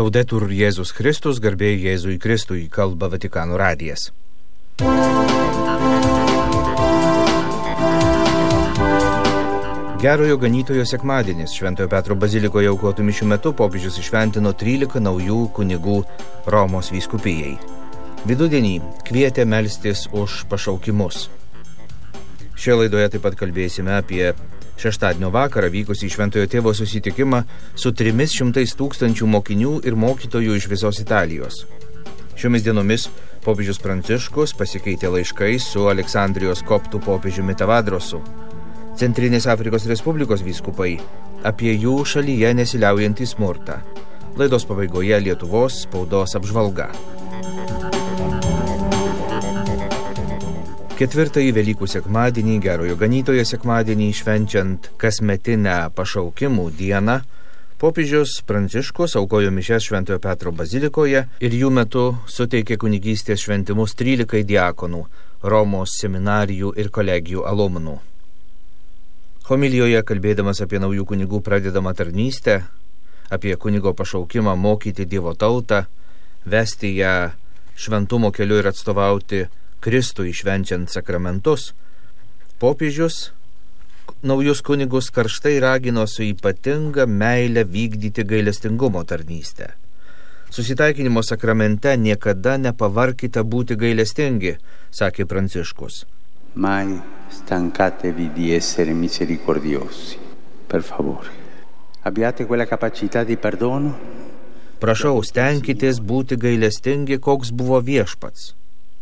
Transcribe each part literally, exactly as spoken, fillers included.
Laudetur Jėzus Kristus, garbė Jėzui Kristui, kalba Vatikano radijas. Gerojo ganytojo sekmadienis Šventojo Petro bazilikoje aukotų mišių metu popiežius išventino trylika naujų kunigų Romos vyskupijai. Vidudienį kvietė melstis už pašaukimus. Šioje laidoje taip pat kalbėsime apie šeštadienio vakarą vykusį Šventojo Tėvo susitikimą su trimis šimtais tūkstančių mokinių ir mokytojų iš visos Italijos. Šiomis dienomis popiežius Pranciškus pasikeitė laiškais su Aleksandrijos koptų popiežiumi Tavadrosu. Centrinės Afrikos Respublikos vyskupai apie jų šalyje nesiliaujantį smurtą. Laidos pabaigoje Lietuvos spaudos apžvalga. Ketvirtąjį Velykų sekmadienį, Gerojo ganytojo sekmadienį, švenčiant kasmetinę pašaukimų dieną, popiežius Pranciškus aukojo mišias Šventojo Petro bazilikoje ir jų metu suteikė kunigystės šventimus trylikai diakonų, Romos seminarijų ir kolegijų alumnų. Homilijoje, kalbėdamas apie naujų kunigų pradedamą tarnystę, apie kunigo pašaukimą mokyti Dievo tautą, vesti ją šventumo keliu ir atstovauti Kristui švenčiant sakramentus, popiežius naujus kunigus karštai ragino su ypatinga meile vykdyti gailestingumo tarnystę. Susitaikinimo sakramente niekada nepavarkite būti gailestingi, sakė Pranciškus. Mai stancatevi di essere misericordiosi, per favore. Abbiate quella capacità di perdono? Prašau, stenkitės būti gailestingi, koks buvo viešpats.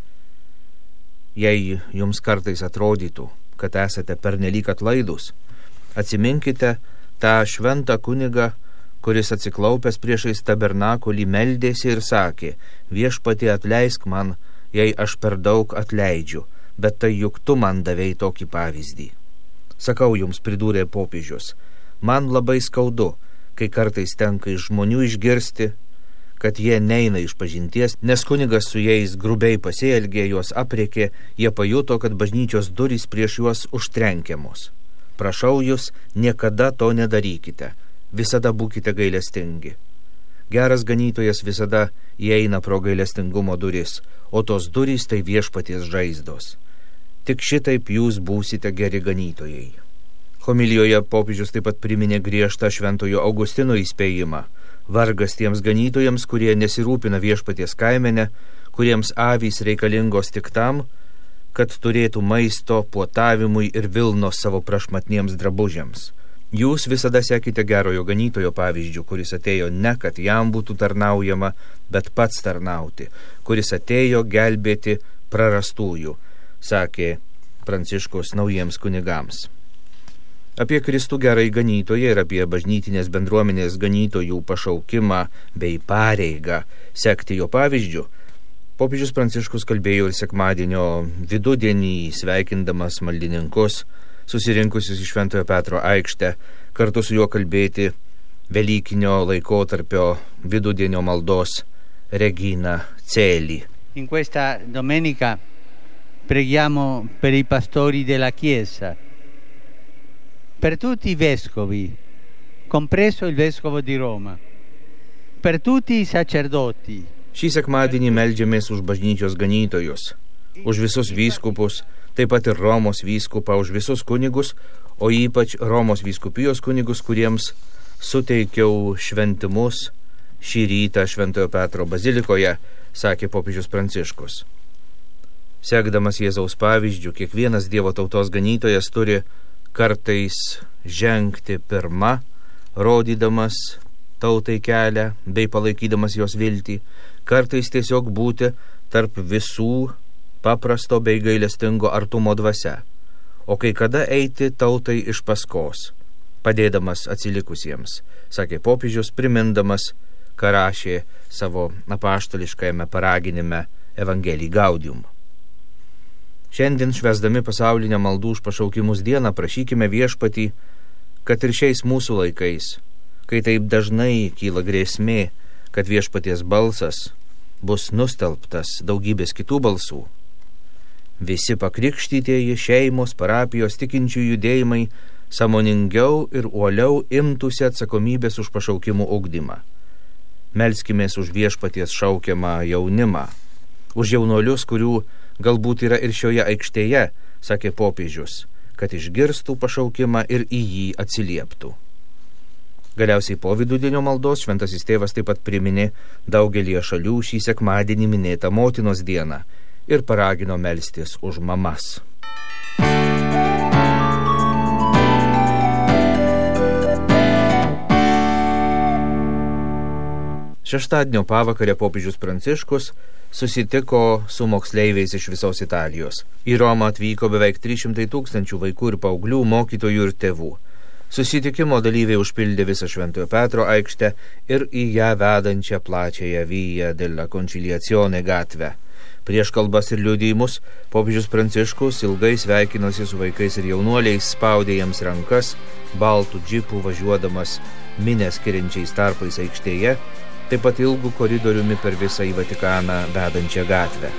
Jei jums kartais atrodytų, kad esate pernelyg atlaidus, atsiminkite tą šventą kunigą, kuris atsiklaupęs priešais tabernakulį meldėsi ir sakė: viešpatie, atleisk man, jei aš per daug atleidžiu, bet tai juk tu man davei tokį pavyzdį. Sakau jums, pridūrė popiežius, man labai skaudu, kai kartais tenka iš žmonių išgirsti, kad jie neina iš pažinties, nes kunigas su jais grubiai pasielgė, juos aprėkė, jie pajuto, kad bažnyčios durys prieš juos užtrenkiamos. Prašau jūs, niekada to nedarykite, visada būkite gailestingi. Geras ganytojas visada įeina pro gailestingumo duris, o tos durys tai viešpaties žaizdos. Tik šitaip jūs būsite geri ganytojai. Homilijoje popiežius taip pat priminė griežtą Šventojo Augustino įspėjimą. Vargas tiems ganytojams, kurie nesirūpina viešpaties kaimenę, kuriems avys reikalingos tik tam, kad turėtų maisto puotavimui ir vilnos savo prašmatniems drabužiams. Jūs visada sekite gerojo ganytojo pavyzdžių, kuris atėjo ne, kad jam būtų tarnaujama, bet pats tarnauti, kuris atėjo gelbėti prarastųjų, sakė Pranciškus naujiems kunigams. Apie Kristų gerąjį ganytoją ir apie bažnytinės bendruomenės ganytojų pašaukimą bei pareigą sekti jo pavyzdžiu, popiežius Pranciškus kalbėjo ir sekmadienio vidudienį, sveikindamas maldininkus, susirinkusius į Šventojo Petro aikštę, kartu su juo kalbėti velykinio laikotarpio vidudienio maldos Regina Celi. In questa domenica preghiamo per i pastori della Chiesa, per tutti i vescovi, compreso il vescovo di Roma, per tutti i sacerdoti. Šį sekmadienį meldžiamės už bažnyčios ganytojus, už visus vyskupus, taip pat ir Romos vyskupą, už visus kunigus, o ypač Romos vyskupijos kunigus, kuriems suteikiau šventimus šį rytą Šventojo Petro bazilikoje, sakė popiežius Pranciškus. Sekdamas Jėzaus pavyzdžių, kiekvienas Dievo tautos ganytojas turi kartais žengti pirma, rodydamas tautai kelią bei palaikydamas jos viltį, kartais tiesiog būti tarp visų paprasto bei gailestingo artumo dvasia, o kai kada eiti tautai iš paskos, padėdamas atsilikusiems, sakė popiežius, primindamas, ką rašė savo apaštališkajame paraginime Evangelii Gaudium. Šiandien švęsdami pasaulinę maldų už pašaukimus dieną prašykime viešpatį, kad ir šiais mūsų laikais, kai taip dažnai kyla grėsmė, kad viešpaties balsas bus nustelbtas daugybės kitų balsų. Visi pakrikštytieji, šeimos, parapijos, tikinčių judėjimai sąmoningiau ir uoliau imtųsi atsakomybės už pašaukimų ugdymą. Melskimės už viešpaties šaukiamą jaunimą, už jaunuolius, kurių galbūt yra ir šioje aikštėje, sakė popiežius, kad išgirstų pašaukimą ir į jį atsilieptų. Galiausiai po vidudienio maldos šventasis tėvas taip pat priminė daugelį šalių šį sekmadienį minėtą motinos dieną ir paragino melstis už mamas. Šeštadienio pavakarę popiežius Pranciškus susitiko su moksleiviais iš visos Italijos. Į Romą atvyko beveik trys šimtai tūkstančių vaikų ir paauglių, mokytojų ir tėvų. Susitikimo dalyviai užpildė visą Šventojo Petro aikštę ir į ją vedančią plačiąją Via della Conciliazione gatvę. Prieš kalbas ir liudijimus popiežius Pranciškus ilgai sveikinosi su vaikais ir jaunuoliais, spaudė jiems rankas, baltų džipų važiuodamas minią skiriančiais tarpais aikštėje, taip pat ilgų koridoriumi per visą į Vatikaną vedančią gatvę.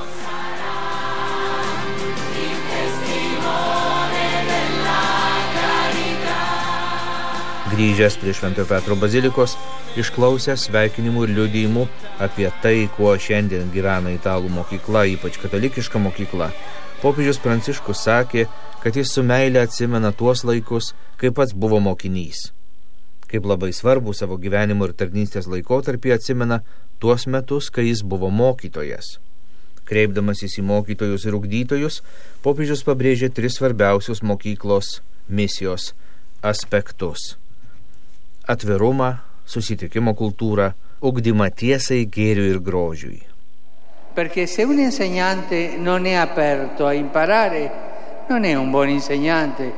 Grįžęs prie Šventojo Petro bazilikos, išklausęs sveikinimų ir liudijimų apie tai, kuo šiandien gyvena italų mokykla, ypač katalikiška mokykla, popiežius Pranciškus sakė, kad jis su meile atsimena tuos laikus, kai pats buvo mokinys. Kaip labai svarbu savo gyvenimo ir tarnystės laikotarpį atsimena tuos metus, kai jis buvo mokytojas. Kreipdamasis į mokytojus ir ugdytojus, popiežius pabrėžė tris svarbiausius mokyklos misijos aspektus: atvirumą, susitikimo kultūrą, ugdymą tiesai, gėriui ir grožiui. Perché se un insegnante non è aperto a imparare, non è un buon insegnante.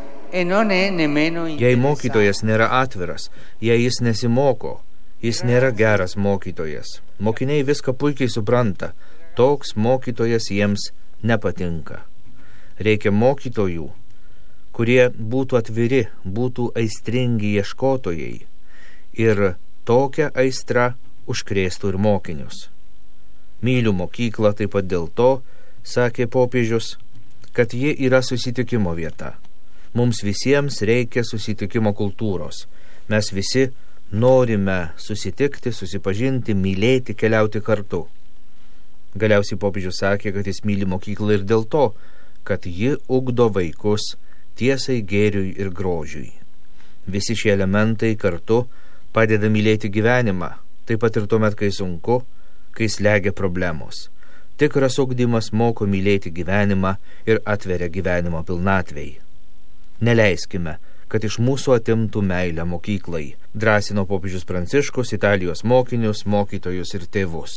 Jei mokytojas nėra atviras, jei jis nesimoko, jis nėra geras mokytojas. Mokiniai viską puikiai supranta, toks mokytojas jiems nepatinka. Reikia mokytojų, kurie būtų atviri, būtų aistringi ieškotojai ir tokią aistrą užkrėstų ir mokinius. Myliu mokyklą taip pat dėl to, sakė popiežius, kad ji yra susitikimo vieta. Mums visiems reikia susitikimo kultūros. Mes visi norime susitikti, susipažinti, mylėti, keliauti kartu. Galiausiai popiežius sakė, kad jis myli mokyklą ir dėl to, kad ji ugdo vaikus tiesai, gėriui ir grožiui. Visi šie elementai kartu padeda mylėti gyvenimą, taip pat ir tuomet, kai sunku, kai slegia problemos. Tikras ugdymas moko mylėti gyvenimą ir atveria gyvenimo pilnatvei. Neleiskime, kad iš mūsų atimtų meilę mokyklai, drąsino popiežius Pranciškus Italijos mokinius, mokytojus ir tėvus.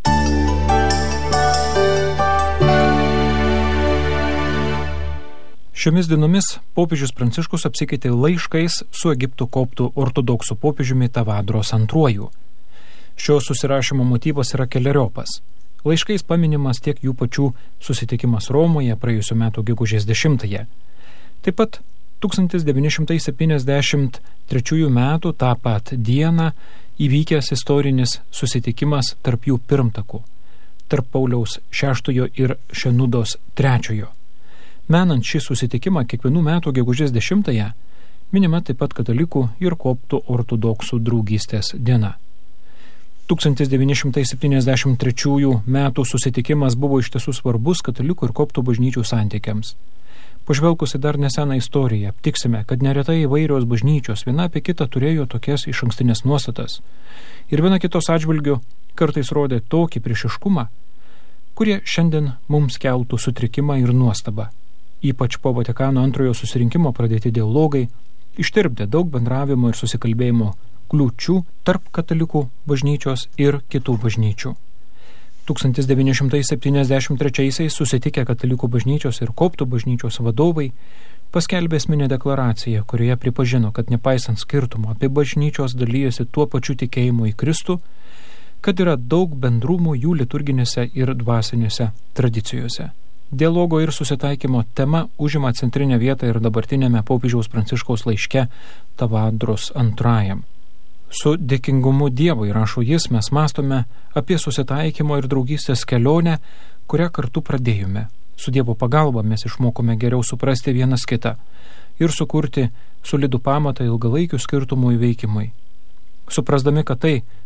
Šiomis dienomis popiežius Pranciškus apsikeitė laiškais su Egipto koptų ortodoksų popiežiumi Tavadros antruoju. Šio susirašymo motyvas yra keleriopas. Laiškais paminimas tiek jų pačių susitikimas Romoje praėjusiu metu gegužės dešimtąją. Taip pat tūkstantis devyni šimtai septyniasdešimt trečiųjų metų tą pat dieną įvykęs istorinis susitikimas tarp jų pirmtakų, tarp Pauliaus šeštojo ir Šenudos trečiojo. Menant šį susitikimą kiekvienų metų gegužės dešimtąją minima taip pat katalikų ir koptų ortodoksų draugystės diena. tūkstantis devyni šimtai septyniasdešimt trečiųjų metų susitikimas buvo iš tiesų svarbus katalikų ir koptų bažnyčių santykiams. Pažvelgus į dar neseną istoriją, aptiksime, kad neretai įvairios bažnyčios viena apie kitą turėjo tokias išankstinės nuostatas ir viena kitos atžvilgiu kartais rodė tokį priešiškumą, kurie šiandien mums keltų sutrikimą ir nuostabą. Ypač po Vatikano antrojo susirinkimo pradėti dialogai ištirpdė daug bendravimo ir susikalbėjimo kliūčių tarp katalikų bažnyčios ir kitų bažnyčių. tūkstantis devyni šimtai septyniasdešimt trečiaisiais susitikę katalikų bažnyčios ir koptų bažnyčios vadovai paskelbė esminę deklaraciją, kurioje pripažino, kad nepaisant skirtumo apie bažnyčios dalyjosi tuo pačiu tikėjimu į Kristų, kad yra daug bendrumų jų liturginėse ir dvasinėse tradicijose. Dialogo ir susitaikymo tema užima centrinę vietą ir dabartinėme popiežiaus Pranciškaus laiške Tavadros antrajam. Su dėkingumu Dievui, rašo jis, mes mąstome apie susitaikymo ir draugystės kelionę, kurią kartu pradėjome. Su Dievo pagalba mes išmokome geriau suprasti vienas kitą ir sukurti solidų pamatą ilgalaikių skirtumų įveikimui. Suprasdami, kad tai,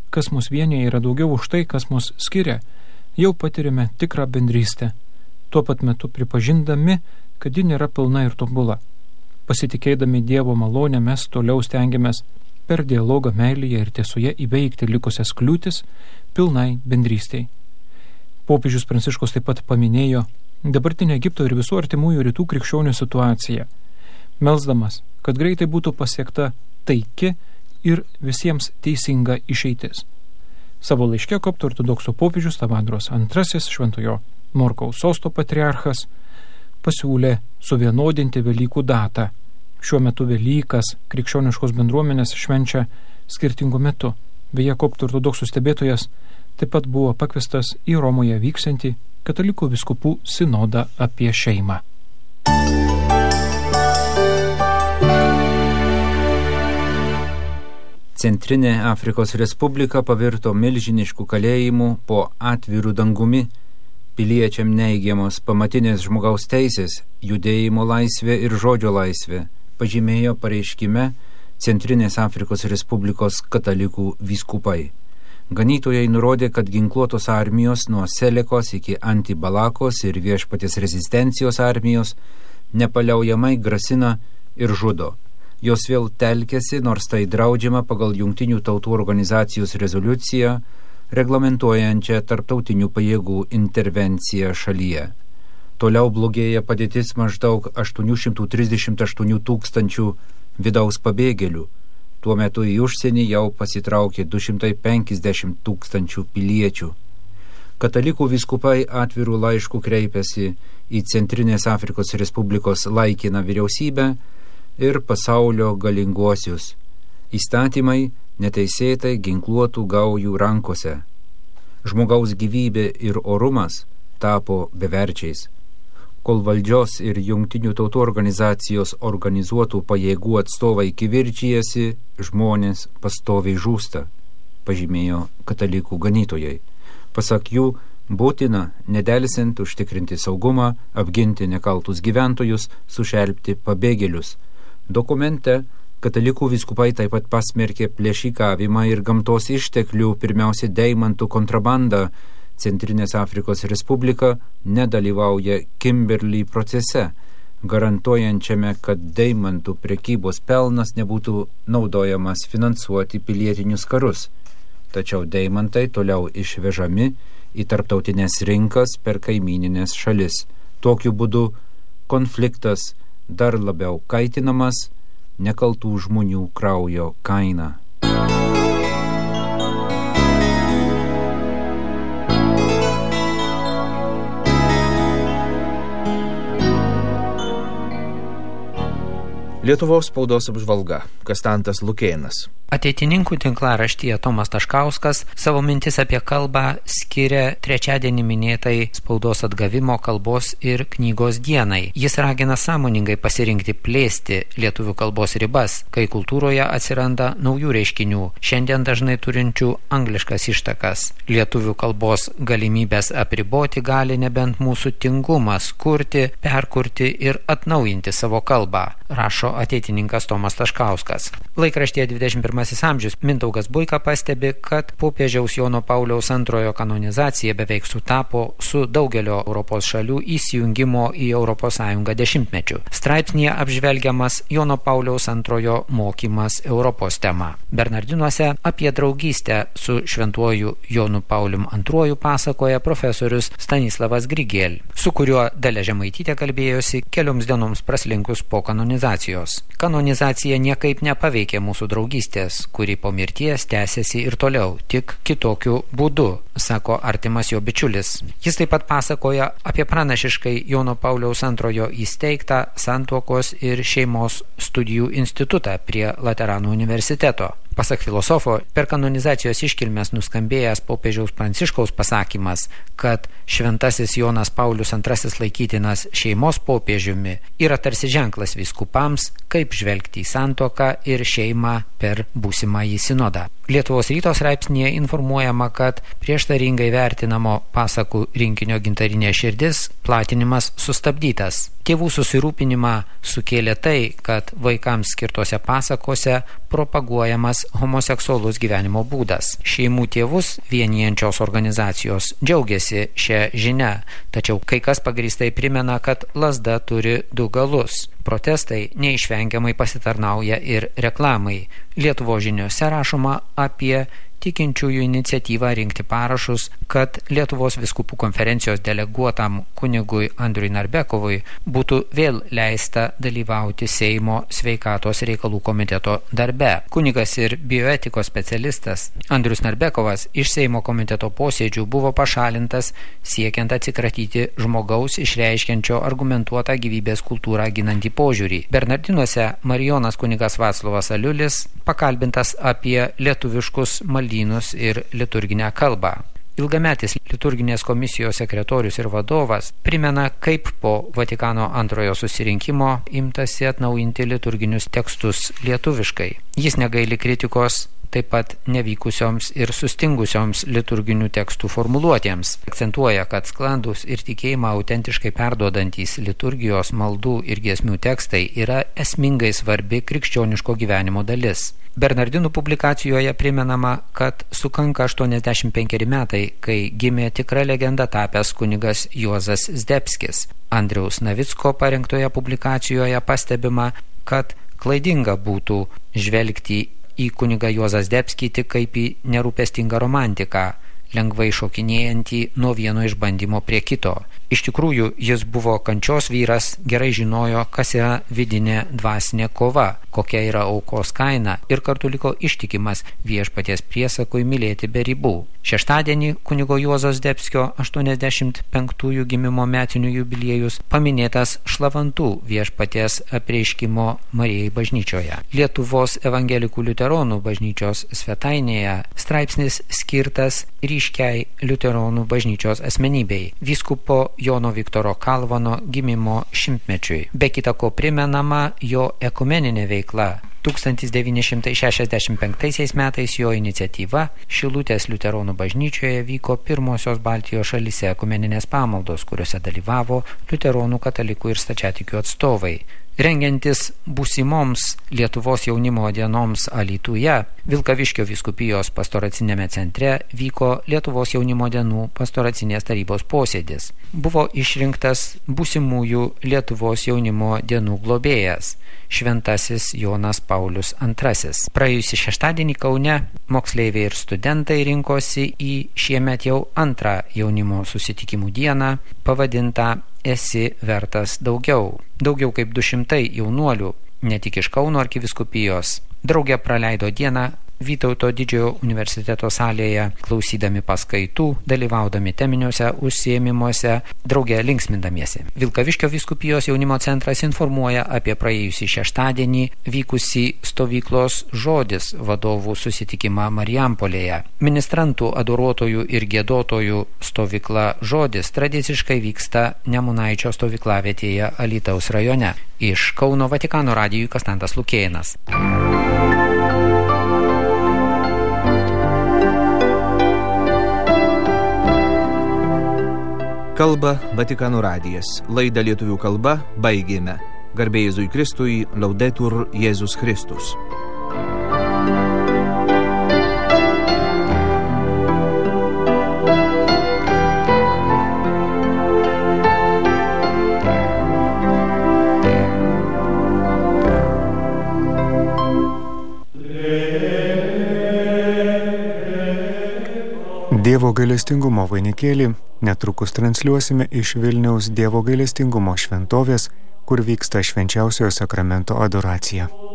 kas mus vienyje, yra daugiau už tai, kas mus skiria, jau patirime tikrą bendrystę, tuo pat metu pripažindami, kad ji nėra pilna ir tobula. Pasitikėdami Dievo malonę mes toliau stengiamės per dialogą meilėje ir tiesoje įveikti likusias kliūtis pilnai bendrystei. Popiežius Pranciškus taip pat paminėjo dabartinę Egipto ir visų artimųjų rytų krikščionių situaciją, melsdamas, kad greitai būtų pasiekta taiki ir visiems teisinga išeitis. Savo laiške koptų ortodoksų popiežius Tavadros antrasis, Šventojo Morkaus sosto patriarchas, pasiūlė suvienodinti Velykų datą. Šiuo metu Velykas krikščioniškos bendruomenės švenčia skirtingu metu. Beje, koptų ortodoksų stebėtojas taip pat buvo pakviestas į Romoje vyksiantį katalikų vyskupų sinodą apie šeimą. Centrinė Afrikos Respublika pavirto milžiniškų kalėjimų po atvirų dangumi. Piliečiam neigiamos pamatinės žmogaus teisės, judėjimo laisvė ir žodžio laisvė, pažymėjo pareiškime Centrinės Afrikos Respublikos katalikų vyskupai. Ganytojai nurodė, kad ginkluotos armijos nuo Selekos iki Antibalakos ir Viešpaties rezistencijos armijos nepaliaujamai grasina ir žudo. Jos vėl telkėsi, nors tai draudžiama pagal Jungtinių tautų organizacijos rezoliuciją, reglamentuojančią tarptautinių pajėgų intervenciją šalyje. Toliau blogėja padėtis maždaug aštuoni šimtai trisdešimt aštuoni tūkstančių vidaus pabėgėlių. Tuo metu į užsienį jau pasitraukė du šimtai penkiasdešimt tūkstančių piliečių. Katalikų vyskupai atvirų laiškų kreipėsi į Centrinės Afrikos Respublikos laikiną vyriausybę ir pasaulio galinguosius. Įstatymai neteisėtai ginkluotų gaujų rankose. Žmogaus gyvybė ir orumas tapo beverčiais. Kol valdžios ir Jungtinių tautų organizacijos organizuotų pajėgų atstovai kivirčijasi, žmonės pastoviai žūsta, pažymėjo katalikų ganytojai. Pasak jų, būtina nedelsiant užtikrinti saugumą, apginti nekaltus gyventojus, sušelpti pabėgėlius. Dokumente katalikų vyskupai taip pat pasmerkė plėšikavimą ir gamtos išteklių, pirmiausia deimantų kontrabandą. Centrinės Afrikos Respublika nedalyvauja Kimberley procese, garantuojančiame, kad deimantų prekybos pelnas nebūtų naudojamas finansuoti pilietinius karus. Tačiau deimantai toliau išvežami į tarptautinės rinkas per kaimyninės šalis. Tokiu būdu konfliktas dar labiau kaitinamas nekaltų žmonių kraujo kaina. Lietuvos spaudos apžvalga. Kastantas Lukėnas. Ateitininkų tinklaraštyje Tomas Taškauskas savo mintis apie kalbą skiria trečiadienį minėtai spaudos atgavimo kalbos ir knygos dienai. Jis ragina sąmoningai pasirinkti plėsti lietuvių kalbos ribas, kai kultūroje atsiranda naujų reiškinių, šiandien dažnai turinčių angliškas ištakas. Lietuvių kalbos galimybės apriboti gali nebent mūsų tingumas kurti, perkurti ir atnaujinti savo kalbą, rašo ateitininkas Tomas Taškauskas. Laikraštyje dvidešimt pirmasis amžius Mindaugas Buika pastebi, kad popiežiaus Jono Pauliaus antrojo kanonizacija beveik sutapo su daugelio Europos šalių įsijungimo į Europos Sąjungą dešimtmečių. Straipsnyje apžvelgiamas Jono Pauliaus antrojo mokymas Europos tema. Bernardinuose apie draugystę su šventuoju Jonu Paulium antruoju pasakoja profesorius Stanislavas Grigėl, su kuriuo Dalia Žemaitytė kalbėjosi kelioms dienoms praslinkus po kanonizacijos. Kanonizacija niekaip nepaveikė mūsų draugystės, kuri po mirties tęsiasi ir toliau, tik kitokiu būdu, sako artimas jo bičiulis. Jis taip pat pasakoja apie pranašiškai Jono Pauliaus antrojo įsteigtą santuokos ir šeimos studijų institutą prie Laterano universiteto. Pasak filosofo, per kanonizacijos iškilmes nuskambėjęs popiežiaus Pranciškaus pasakymas, kad šventasis Jonas Paulius antrasis laikytinas šeimos popiežiumi, yra tarsi ženklas vyskupams, kaip žvelgti į santuoką ir šeimą per būsimąjį sinodą. Lietuvos ryto straipsnyje informuojama, kad prieštaringai vertinamo pasakų rinkinio Gintarinė širdis platinimas sustabdytas. Tėvų susirūpinimą sukėlė tai, kad vaikams skirtose pasakose propaguojamas homoseksualus gyvenimo būdas. Šeimų tėvus vienijančios organizacijos džiaugiasi šią žinią, tačiau kai kas pagrįstai primena, kad lazda turi du galus. Protestai neišvengiamai pasitarnauja ir reklamai. Lietuvos žiniose rašoma apie tikinčiųjų iniciatyvą rinkti parašus, kad Lietuvos vyskupų konferencijos deleguotam kunigui Andriui Narbekovui būtų vėl leista dalyvauti Seimo sveikatos reikalų komiteto darbe. Kunigas ir bioetikos specialistas Andrius Narbekovas iš Seimo komiteto posėdžių buvo pašalintas siekiant atsikratyti žmogaus išreiškiančio argumentuotą gyvybės kultūrą ginantį požiūrį. Bernardinuose Marijonas kunigas Vaclovas Aliulis pakalbintas apie lietuviškus maldynus ir liturginę kalbą. Ilgametis liturginės komisijos sekretorius ir vadovas primena, kaip po Vatikano antrojo susirinkimo imtasi atnaujinti liturginius tekstus lietuviškai. Jis negaili kritikos taip pat nevykusioms ir sustingusioms liturginių tekstų formuluotėms. Akcentuoja, kad sklandus ir tikėjimą autentiškai perduodantys liturgijos maldų ir giesmių tekstai yra esmingai svarbi krikščioniško gyvenimo dalis. Bernardinų publikacijoje primenama, kad sukanka aštuoniasdešimt penkeri metai, kai gimė tikra legenda tapęs kunigas Juozas Zdebskis. Andriaus Navicko parengtoje publikacijoje pastebima, kad klaidinga būtų žvelgti į kunigą Juozą Zdebskį tik kaip į nerūpestingą romantiką, lengvai šokinėjantį nuo vieno išbandymo prie kito. Iš tikrųjų, jis buvo kančios vyras, gerai žinojo, kas yra vidinė dvasinė kova, kokia yra aukos kaina ir kartu liko ištikimas viešpaties priesakui mylėti be ribų. Šeštadienį kunigo Juozo Zdebskio aštuoniasdešimt penktųjų gimimo metinių jubiliejus paminėtas Šlavantų viešpaties apreiškimo Marijai bažnyčioje. Lietuvos evangelikų liuteronų bažnyčios svetainėje straipsnis skirtas ryškiai liuteronų bažnyčios asmenybei, vyskupo Jono Viktoro Kalvano gimimo šimtmečiui. Be kita ko primenama jo ekumeninė veikla. tūkstantis devyni šimtai šešiasdešimt penktaisiais metais jo iniciatyva Šilutės liuteronų bažnyčioje vyko pirmosios Baltijos šalyse ekumeninės pamaldos, kuriuose dalyvavo liuteronų, katalikų ir stačiatikių atstovai. Rengiantis būsimoms Lietuvos jaunimo dienoms Alytuje, Vilkaviškio vyskupijos pastoracinėme centre vyko Lietuvos jaunimo dienų pastoracinės tarybos posėdis. Buvo išrinktas būsimųjų Lietuvos jaunimo dienų globėjas, šventasis Jonas Paulius antrasis. Praėjusį šeštadienį Kaune moksleiviai ir studentai rinkosi į šiemet jau antrą jaunimo susitikimų dieną, pavadintą Esi vertas daugiau. Daugiau kaip du šimtai jaunuolių, ne tik iš Kauno arkivyskupijos, drauge praleido dieną Vytauto didžiojo universiteto salėje, klausydami paskaitų, dalyvaudami teminiuose užsiėmimuose, drauge linksmindamiesi. Vilkaviškio vyskupijos jaunimo centras informuoja apie praėjusį šeštadienį vykusį stovyklos Žodis vadovų susitikimą Marijampolėje. Ministrantų, adoruotojų ir giedotojų stovykla Žodis tradiciškai vyksta Nemunaičio stovyklavietėje Alytaus rajone. Iš Kauno Vatikano radijui Konstantas Lukėnas. Kalba Vatikano radijas. Laidą lietuvių kalba baigėme. Garbė Jėzui Kristui, Laudetur Jėzus Kristus. Dievo gailestingumo vainikėlį netrukus transliuosime iš Vilniaus Dievo gailestingumo šventovės, kur vyksta švenčiausiojo sakramento adoracija.